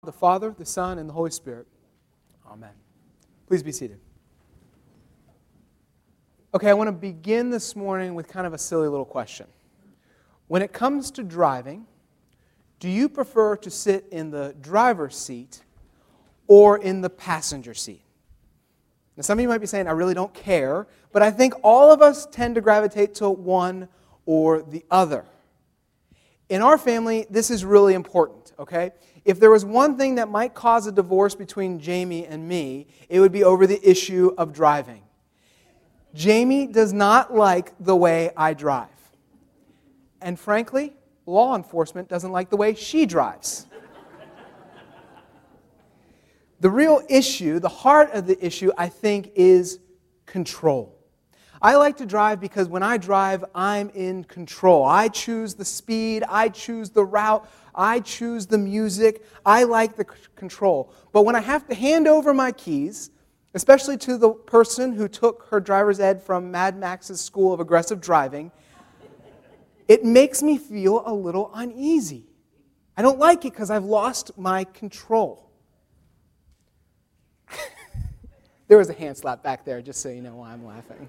The Father, the Son, and the Holy Spirit. Amen. Please be seated. Okay, I want to begin this morning with kind of a silly little question. When it comes to driving, do you prefer to sit in the driver's seat or in the passenger seat? Now, some of you might be saying, I really don't care, but I think all of us tend to gravitate to one or the other. In our family, this is really important, okay? If there was one thing that might cause a divorce between Jamie and me, it would be over the issue of driving. Jamie does not like the way I drive. And frankly, law enforcement doesn't like the way she drives. The real issue, the heart of the issue, I think, is control. I like to drive because when I drive, I'm in control. I choose the speed, I choose the route, I choose the music. I like the control. But when I have to hand over my keys, especially to the person who took her driver's ed from Mad Max's School of Aggressive Driving, it makes me feel a little uneasy. I don't like it because I've lost my control. There was a hand slap back there, just so you know why I'm laughing.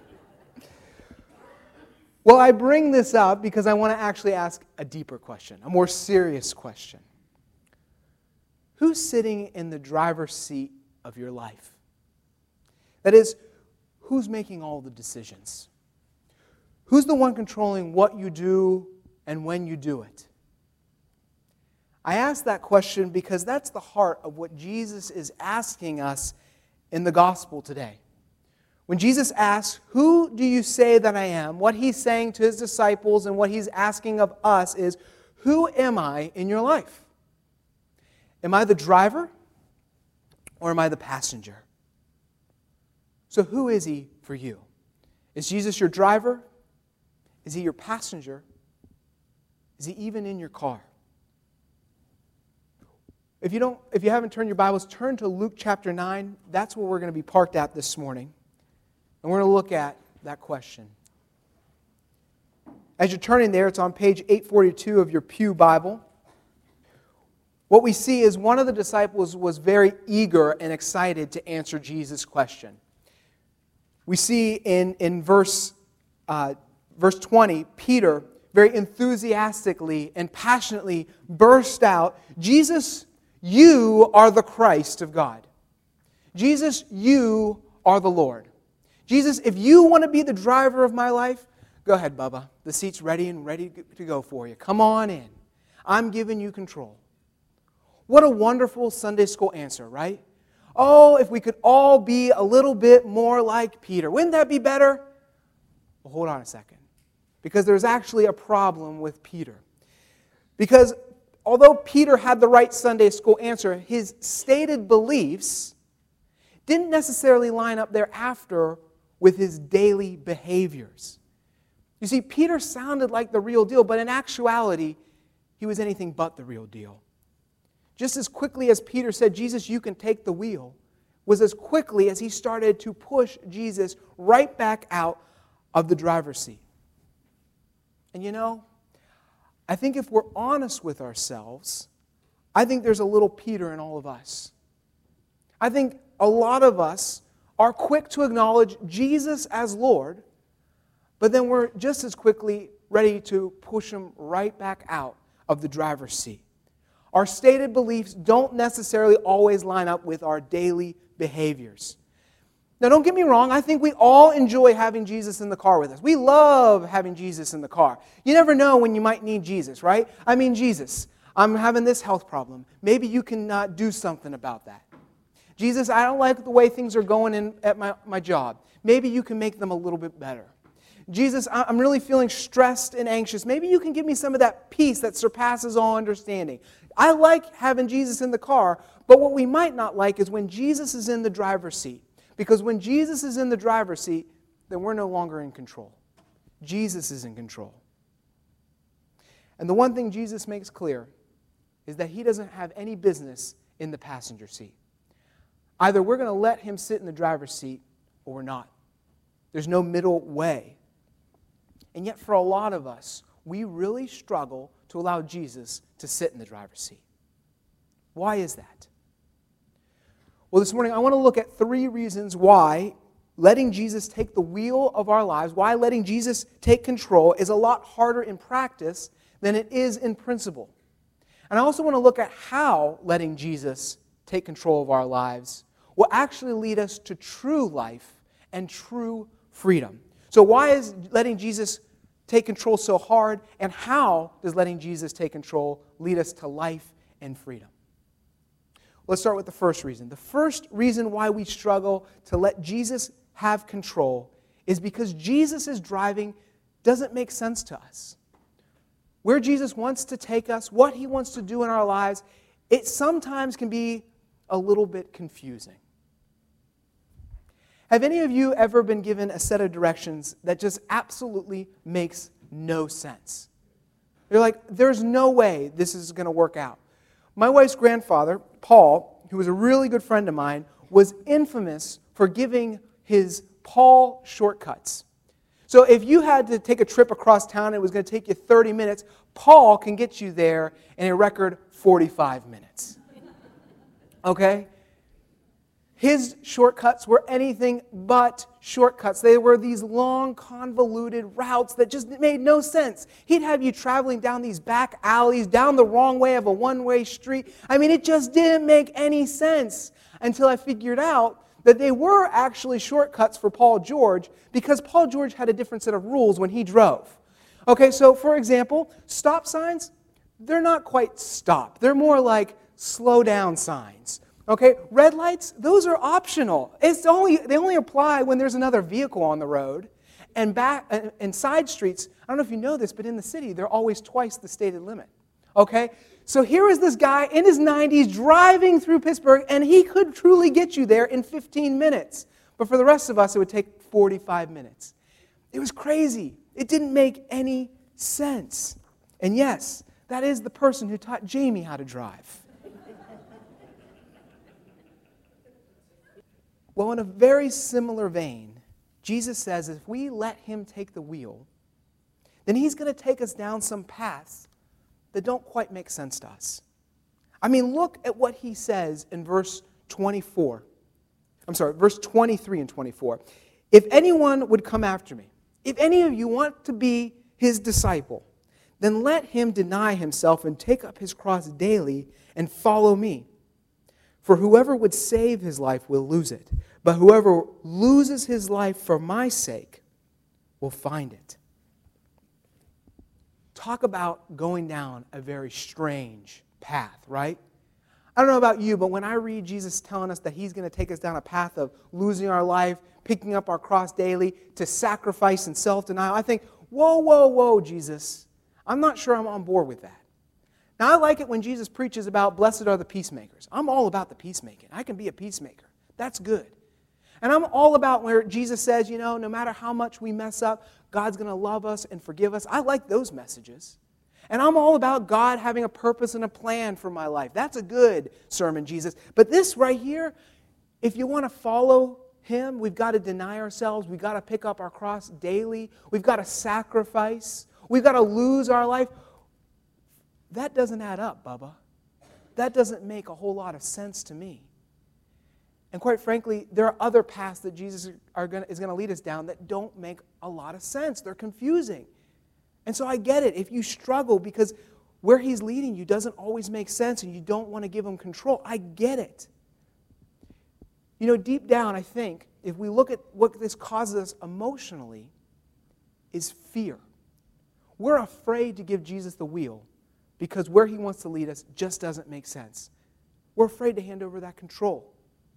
Well, I bring this up because I want to actually ask a deeper question, a more serious question. Who's sitting in the driver's seat of your life? That is, who's making all the decisions? Who's the one controlling what you do and when you do it? I ask that question because that's the heart of what Jesus is asking us in the gospel today. When Jesus asks, who do you say that I am? What he's saying to his disciples and what he's asking of us is, who am I in your life? Am I the driver or am I the passenger? So who is he for you? Is Jesus your driver? Is he your passenger? Is he even in your car? If you haven't turned your Bibles, turn to Luke chapter 9. That's where we're going to be parked at this morning. And we're going to look at that question. As you're turning there, it's on page 842 of your Pew Bible. What we see is one of the disciples was very eager and excited to answer Jesus' question. We see in verse 20, Peter very enthusiastically and passionately burst out, Jesus, you are the Christ of God. Jesus, you are the Lord. Jesus, if you want to be the driver of my life, go ahead, Bubba. The seat's ready to go for you. Come on in. I'm giving you control. What a wonderful Sunday school answer, right? Oh, if we could all be a little bit more like Peter. Wouldn't that be better? Well, hold on a second. Because there's actually a problem with Peter. Because although Peter had the right Sunday school answer, his stated beliefs didn't necessarily line up thereafter with his daily behaviors. You see, Peter sounded like the real deal, but in actuality, he was anything but the real deal. Just as quickly as Peter said, Jesus, you can take the wheel, was as quickly as he started to push Jesus right back out of the driver's seat. And you know, I think if we're honest with ourselves, I think there's a little Peter in all of us. I think a lot of us are quick to acknowledge Jesus as Lord, but then we're just as quickly ready to push him right back out of the driver's seat. Our stated beliefs don't necessarily always line up with our daily behaviors. Now, don't get me wrong, I think we all enjoy having Jesus in the car with us. We love having Jesus in the car. You never know when you might need Jesus, right? I mean, Jesus, I'm having this health problem. Maybe you can do something about that. Jesus, I don't like the way things are going at my job. Maybe you can make them a little bit better. Jesus, I'm really feeling stressed and anxious. Maybe you can give me some of that peace that surpasses all understanding. I like having Jesus in the car, but what we might not like is when Jesus is in the driver's seat. Because when Jesus is in the driver's seat, then we're no longer in control. Jesus is in control. And the one thing Jesus makes clear is that he doesn't have any business in the passenger seat. Either we're going to let him sit in the driver's seat or we're not. There's no middle way. And yet for a lot of us, we really struggle to allow Jesus to sit in the driver's seat. Why is that? Well, this morning I want to look at 3 reasons why letting Jesus take the wheel of our lives, why letting Jesus take control is a lot harder in practice than it is in principle. And I also want to look at how letting Jesus take control of our lives will actually lead us to true life and true freedom. So why is letting Jesus take control so hard, and how does letting Jesus take control lead us to life and freedom? Let's start with the first reason. The first reason why we struggle to let Jesus have control is because Jesus' driving doesn't make sense to us. Where Jesus wants to take us, what He wants to do in our lives, it sometimes can be a little bit confusing. Have any of you ever been given a set of directions that just absolutely makes no sense? You're like, there's no way this is going to work out. My wife's grandfather, Paul, who was a really good friend of mine, was infamous for giving his Paul shortcuts. So if you had to take a trip across town and it was going to take you 30 minutes, Paul can get you there in a record 45 minutes. Okay? His shortcuts were anything but shortcuts. They were these long, convoluted routes that just made no sense. He'd have you traveling down these back alleys, down the wrong way of a one-way street. I mean, it just didn't make any sense until I figured out that they were actually shortcuts for Paul George, because Paul George had a different set of rules when he drove. Okay, so for example, stop signs, they're not quite stop. They're more like slow down signs. Okay, red lights, those are optional. They only apply when there's another vehicle on the road. And side streets, I don't know if you know this, but in the city, they're always twice the stated limit. Okay, so here is this guy in his 90s driving through Pittsburgh, and he could truly get you there in 15 minutes. But for the rest of us, it would take 45 minutes. It was crazy. It didn't make any sense. And yes, that is the person who taught Jamie how to drive. Well, in a very similar vein, Jesus says if we let Him take the wheel, then He's going to take us down some paths that don't quite make sense to us. I mean, look at what He says in verse 23 and 24. If anyone would come after me, if any of you want to be His disciple, then let him deny himself and take up his cross daily and follow me. For whoever would save his life will lose it, but whoever loses his life for my sake will find it. Talk about going down a very strange path, right? I don't know about you, but when I read Jesus telling us that He's going to take us down a path of losing our life, picking up our cross daily, to sacrifice and self-denial, I think, whoa, Jesus. I'm not sure I'm on board with that. Now, I like it when Jesus preaches about blessed are the peacemakers. I'm all about the peacemaking. I can be a peacemaker. That's good. And I'm all about where Jesus says, no matter how much we mess up, God's going to love us and forgive us. I like those messages. And I'm all about God having a purpose and a plan for my life. That's a good sermon, Jesus. But this right here, if you want to follow Him, we've got to deny ourselves. We've got to pick up our cross daily. We've got to sacrifice. We've got to lose our life. That doesn't add up, Bubba. That doesn't make a whole lot of sense to me. And quite frankly, there are other paths that Jesus is going to lead us down that don't make a lot of sense. They're confusing. And so I get it if you struggle because where He's leading you doesn't always make sense and you don't want to give Him control. I get it. Deep down, I think, if we look at what this causes us emotionally, is fear. We're afraid to give Jesus the wheel because where He wants to lead us just doesn't make sense. We're afraid to hand over that control.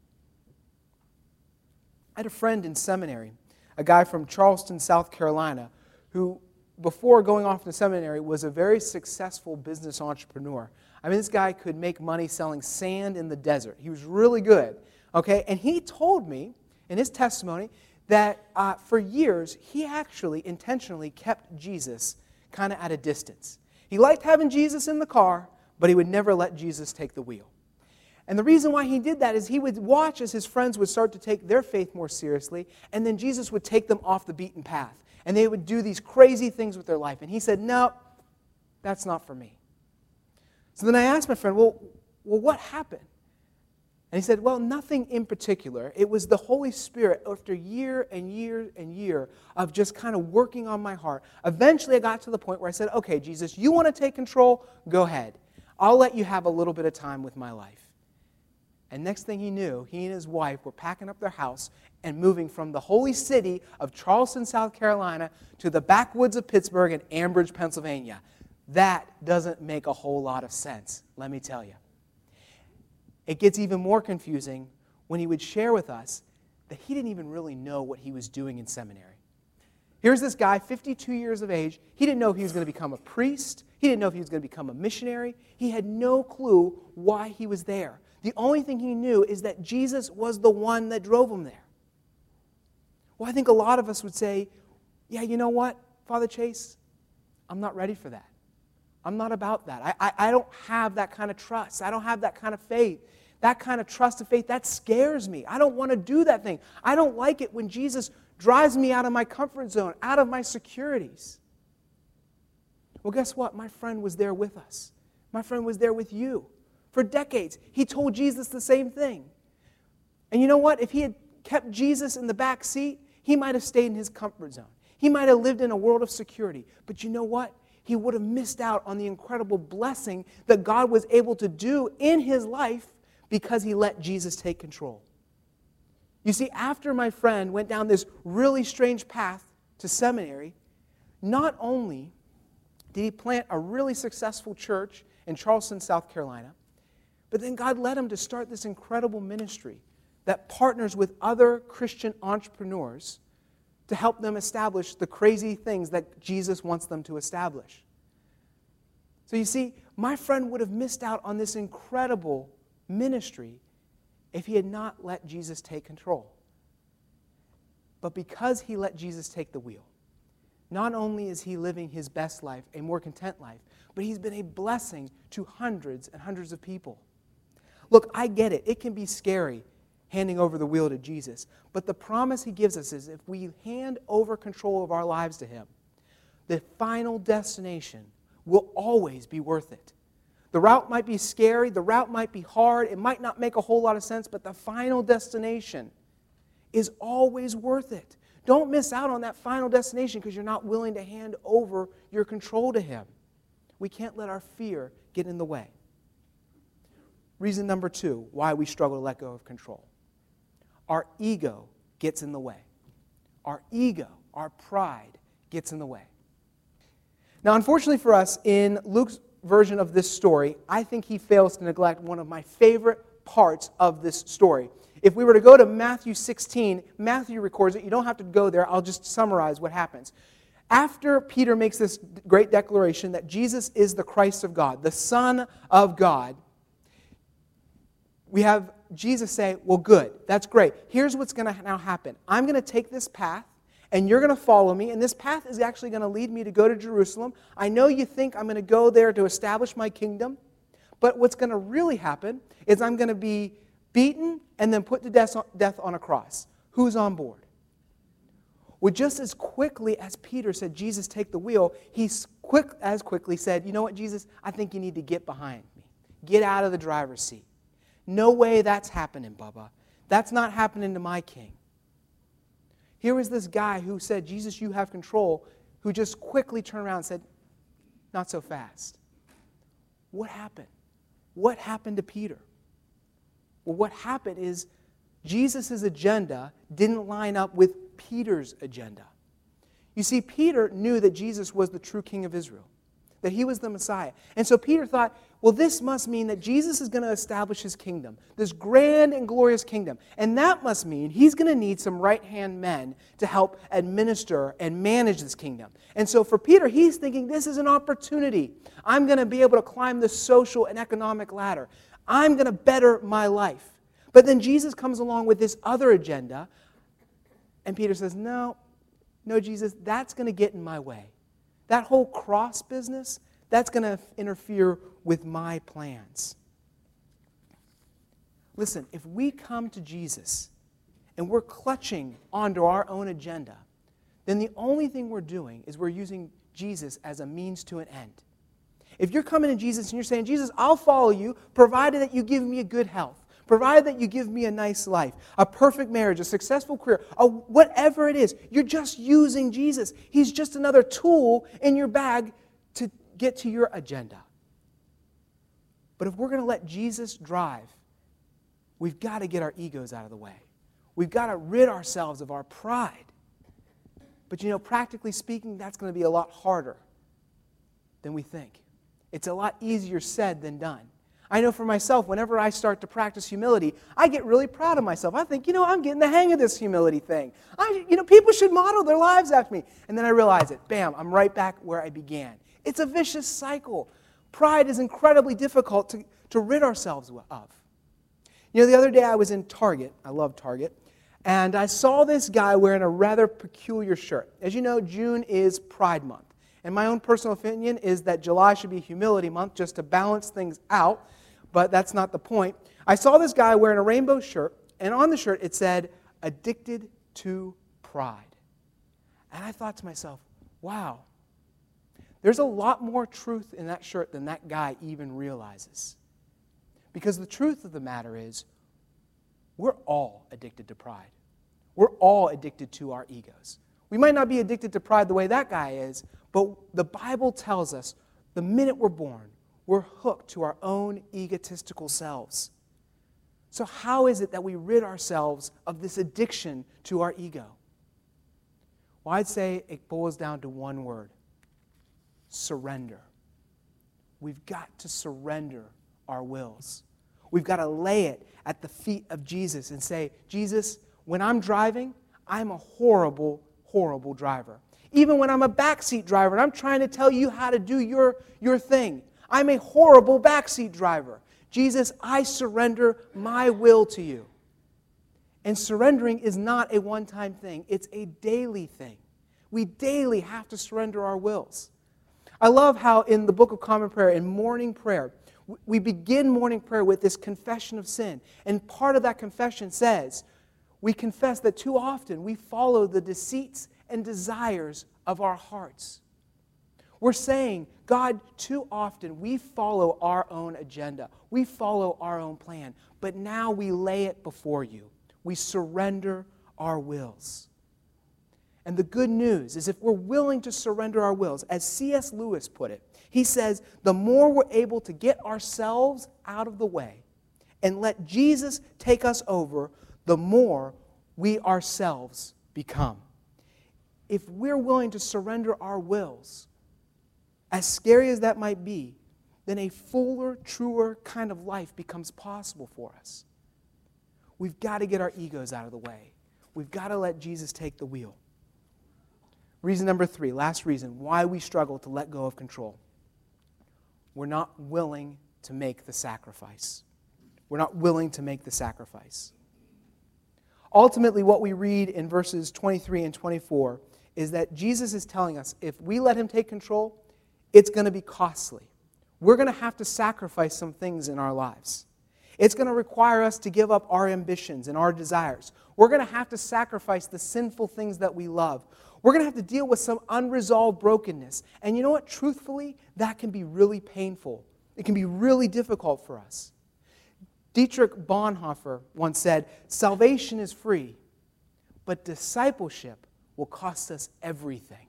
I had a friend in seminary, a guy from Charleston, South Carolina, who, before going off to seminary, was a very successful business entrepreneur. I mean, this guy could make money selling sand in the desert. He was really good, okay? And he told me, in his testimony, that for years, he actually intentionally kept Jesus kind of at a distance. He liked having Jesus in the car, but he would never let Jesus take the wheel. And the reason why he did that is he would watch as his friends would start to take their faith more seriously, and then Jesus would take them off the beaten path. And they would do these crazy things with their life. And he said, no, that's not for me. So then I asked my friend, well, well, what happened? And he said, well, nothing in particular. It was the Holy Spirit, after year and year and year of just kind of working on my heart. Eventually, I got to the point where I said, okay, Jesus, you want to take control? Go ahead. I'll let you have a little bit of time with my life. And next thing he knew, he and his wife were packing up their house and moving from the holy city of Charleston, South Carolina, to the backwoods of Pittsburgh and Ambridge, Pennsylvania. That doesn't make a whole lot of sense, let me tell you. It gets even more confusing when he would share with us that he didn't even really know what he was doing in seminary. Here's this guy, 52 years of age. He didn't know if he was going to become a priest. He didn't know if he was going to become a missionary. He had no clue why he was there. The only thing he knew is that Jesus was the one that drove him there. Well, I think a lot of us would say, yeah, you know what, Father Chase? I'm not ready for that. I'm not about that. I don't have that kind of trust. I don't have that kind of faith. That kind of trust and faith, that scares me. I don't want to do that thing. I don't like it when Jesus drives me out of my comfort zone, out of my securities. Well, guess what? My friend was there with us. My friend was there with you. For decades, he told Jesus the same thing. And you know what? If he had kept Jesus in the back seat, he might have stayed in his comfort zone. He might have lived in a world of security. But you know what? He would have missed out on the incredible blessing that God was able to do in his life because he let Jesus take control. You see, after my friend went down this really strange path to seminary, not only did he plant a really successful church in Charleston, South Carolina, but then God led him to start this incredible ministry that partners with other Christian entrepreneurs to help them establish the crazy things that Jesus wants them to establish. So you see, my friend would have missed out on this incredible ministry if he had not let Jesus take control. But because he let Jesus take the wheel, not only is he living his best life, a more content life, but he's been a blessing to hundreds and hundreds of people. Look, I get it. It can be scary handing over the wheel to Jesus. But the promise he gives us is if we hand over control of our lives to him, the final destination will always be worth it. The route might be scary, the route might be hard, it might not make a whole lot of sense, but the final destination is always worth it. Don't miss out on that final destination because you're not willing to hand over your control to him. We can't let our fear get in the way. Reason number 2, why we struggle to let go of control. Our ego gets in the way. Our ego, our pride gets in the way. Now, unfortunately for us, in Luke's version of this story, I think he fails to neglect one of my favorite parts of this story. If we were to go to Matthew 16, Matthew records it. You don't have to go there. I'll just summarize what happens. After Peter makes this great declaration that Jesus is the Christ of God, the Son of God, we have Jesus say, well, good, that's great. Here's what's going to now happen. I'm going to take this path, and you're going to follow me, and this path is actually going to lead me to go to Jerusalem. I know you think I'm going to go there to establish my kingdom, but what's going to really happen is I'm going to be beaten and then put to death on a cross. Who's on board? Well, just as quickly as Peter said, Jesus, take the wheel, he as quickly said, you know what, Jesus, I think you need to get behind me. Get out of the driver's seat. No way that's happening, Bubba. That's not happening to my king. Here was this guy who said, Jesus, you have control, who just quickly turned around and said, not so fast. What happened? What happened to Peter? Well, what happened is Jesus' agenda didn't line up with Peter's agenda. You see, Peter knew that Jesus was the true king of Israel, that he was the Messiah. And so Peter thought, well, this must mean that Jesus is going to establish his kingdom, this grand and glorious kingdom. And that must mean he's going to need some right-hand men to help administer and manage this kingdom. And so for Peter, he's thinking, this is an opportunity. I'm going to be able to climb the social and economic ladder. I'm going to better my life. But then Jesus comes along with this other agenda, and Peter says, no, Jesus, that's going to get in my way. That whole cross business, that's going to interfere with my plans. Listen, if we come to Jesus and we're clutching onto our own agenda, then the only thing we're doing is we're using Jesus as a means to an end. If you're coming to Jesus and you're saying, Jesus, I'll follow you, provided that you give me a good health, provided that you give me a nice life, a perfect marriage, a successful career, whatever it is, you're just using Jesus. He's just another tool in your bag to get to your agenda. But if we're going to let Jesus drive, we've got to get our egos out of the way. We've got to rid ourselves of our pride. But practically speaking, that's going to be a lot harder than we think. It's a lot easier said than done. I know for myself, whenever I start to practice humility, I get really proud of myself. I think, I'm getting the hang of this humility thing. People should model their lives after me. And then I realize it. Bam, I'm right back where I began. It's a vicious cycle. Pride is incredibly difficult to rid ourselves of. The other day I was in Target. I love Target. And I saw this guy wearing a rather peculiar shirt. As you know, June is Pride Month. And my own personal opinion is that July should be Humility Month just to balance things out. But that's not the point. I saw this guy wearing a rainbow shirt. And on the shirt it said, "Addicted to Pride." And I thought to myself, wow. There's a lot more truth in that shirt than that guy even realizes. Because the truth of the matter is, we're all addicted to pride. We're all addicted to our egos. We might not be addicted to pride the way that guy is, but the Bible tells us the minute we're born, we're hooked to our own egotistical selves. So how is it that we rid ourselves of this addiction to our ego? Well, I'd say it boils down to one word: surrender. We've got to surrender our wills. We've got to lay it at the feet of Jesus and say, Jesus, when I'm driving, I'm a horrible, horrible driver. Even when I'm a backseat driver and I'm trying to tell you how to do your thing, I'm a horrible backseat driver. Jesus, I surrender my will to you. And surrendering is not a one-time thing. It's a daily thing. We daily have to surrender our wills. I love how in the Book of Common Prayer, in morning prayer, we begin morning prayer with this confession of sin. And part of that confession says, we confess that too often we follow the deceits and desires of our hearts. We're saying, God, too often we follow our own agenda. We follow our own plan. But now we lay it before you. We surrender our wills. And the good news is if we're willing to surrender our wills, as C.S. Lewis put it, he says, the more we're able to get ourselves out of the way and let Jesus take us over, the more we ourselves become. If we're willing to surrender our wills, as scary as that might be, then a fuller, truer kind of life becomes possible for us. We've got to get our egos out of the way. We've got to let Jesus take the wheel. Reason number 3, last reason, why we struggle to let go of control. We're not willing to make the sacrifice. We're not willing to make the sacrifice. Ultimately, what we read in verses 23 and 24 is that Jesus is telling us if we let him take control, it's going to be costly. We're going to have to sacrifice some things in our lives. It's going to require us to give up our ambitions and our desires. We're going to have to sacrifice the sinful things that we love. We're going to have to deal with some unresolved brokenness. And you know what? Truthfully, that can be really painful. It can be really difficult for us. Dietrich Bonhoeffer once said, salvation is free, but discipleship will cost us everything.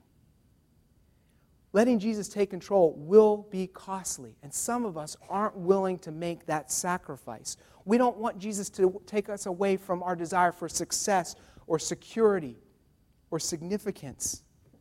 Letting Jesus take control will be costly, and some of us aren't willing to make that sacrifice. We don't want Jesus to take us away from our desire for success or security or significance.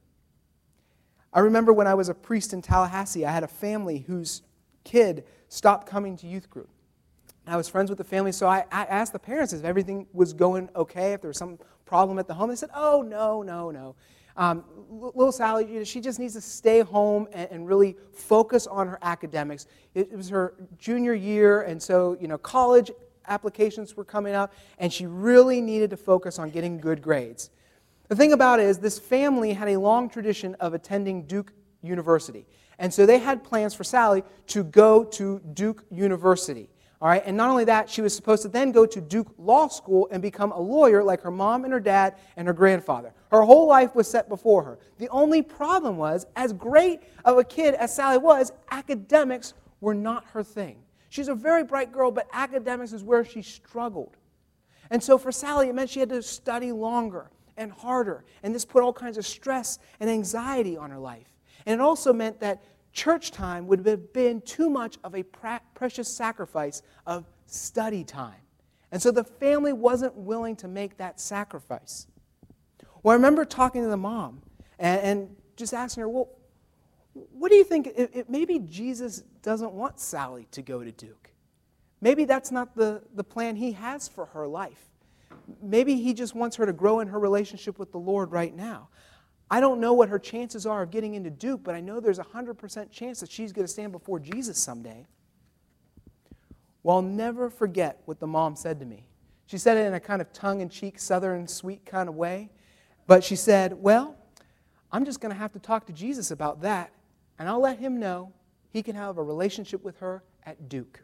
I remember when I was a priest in Tallahassee, I had a family whose kid stopped coming to youth group. I was friends with the family, so I asked the parents if everything was going okay, if there was some problem at the home. They said, oh, no. Little Sally, she just needs to stay home and really focus on her academics. It was her junior year, and so college applications were coming up, and she really needed to focus on getting good grades. The thing about it is this family had a long tradition of attending Duke University, and so they had plans for Sally to go to Duke University. All right, and not only that, she was supposed to then go to Duke Law School and become a lawyer like her mom and her dad and her grandfather. Her whole life was set before her. The only problem was, as great of a kid as Sally was, academics were not her thing. She's a very bright girl, but academics is where she struggled. And so for Sally, it meant she had to study longer and harder, and this put all kinds of stress and anxiety on her life. And it also meant that church time would have been too much of a precious sacrifice of study time. And so the family wasn't willing to make that sacrifice. Well, I remember talking to the mom and just asking her, well, what do you think? Maybe Jesus doesn't want Sally to go to Duke. Maybe that's not the plan he has for her life. Maybe he just wants her to grow in her relationship with the Lord right now. I don't know what her chances are of getting into Duke, but I know there's a 100% chance that she's going to stand before Jesus someday. Well, I'll never forget what the mom said to me. She said it in a kind of tongue-in-cheek, southern, sweet kind of way. But she said, well, I'm just going to have to talk to Jesus about that, and I'll let him know he can have a relationship with her at Duke.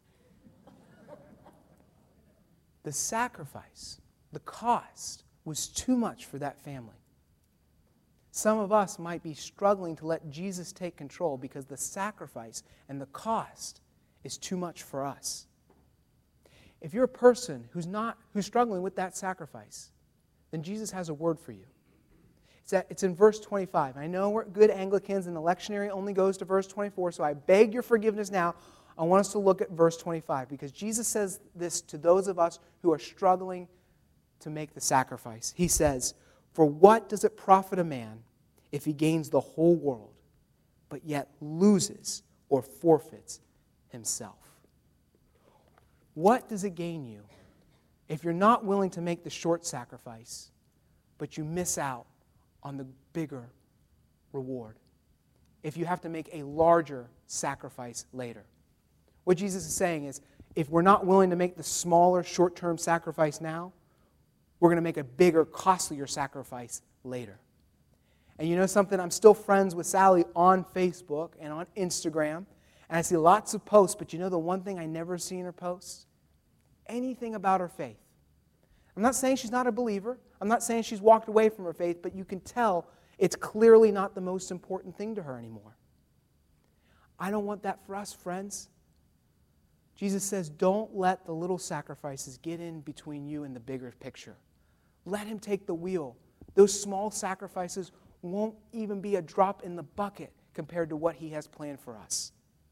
The sacrifice, the cost, was too much for that family. Some of us might be struggling to let Jesus take control because the sacrifice and the cost is too much for us. If you're a person who's struggling with that sacrifice, then Jesus has a word for you. It's in verse 25. I know we're good Anglicans and the lectionary only goes to verse 24, so I beg your forgiveness now. I want us to look at verse 25 because Jesus says this to those of us who are struggling to make the sacrifice. He says, "For what does it profit a man if he gains the whole world, but yet loses or forfeits himself?" What does it gain you if you're not willing to make the short sacrifice, but you miss out on the bigger reward? If you have to make a larger sacrifice later? What Jesus is saying is, if we're not willing to make the smaller, short-term sacrifice now, we're going to make a bigger, costlier sacrifice later. And you know something? I'm still friends with Sally on Facebook and on Instagram, and I see lots of posts, but you know the one thing I never see in her posts? Anything about her faith. I'm not saying she's not a believer. I'm not saying she's walked away from her faith, but you can tell it's clearly not the most important thing to her anymore. I don't want that for us, friends. Jesus says, don't let the little sacrifices get in between you and the bigger picture. Let him take the wheel. Those small sacrifices won't even be a drop in the bucket compared to what he has planned for us.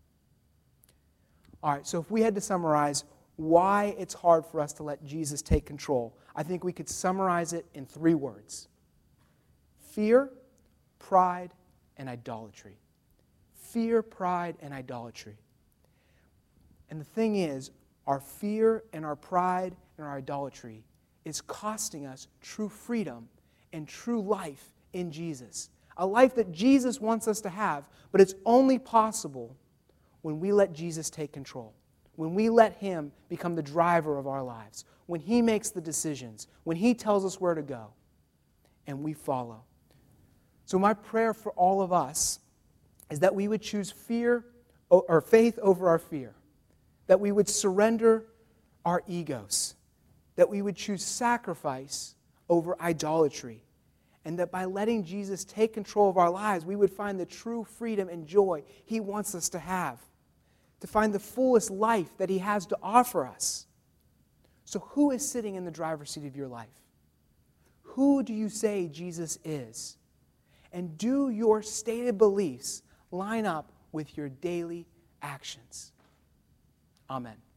All right, so if we had to summarize why it's hard for us to let Jesus take control, I think we could summarize it in 3 words: fear, pride, and idolatry. Fear, pride, and idolatry. And the thing is, our fear and our pride and our idolatry is costing us true freedom and true life in Jesus. A life that Jesus wants us to have, but it's only possible when we let Jesus take control. When we let him become the driver of our lives. When he makes the decisions. When he tells us where to go. And we follow. So my prayer for all of us is that we would choose fear or faith over our fear. That we would surrender our egos. That we would choose sacrifice over idolatry. And that by letting Jesus take control of our lives, we would find the true freedom and joy he wants us to have. To find the fullest life that he has to offer us. So who is sitting in the driver's seat of your life? Who do you say Jesus is? And do your stated beliefs line up with your daily actions? Amen.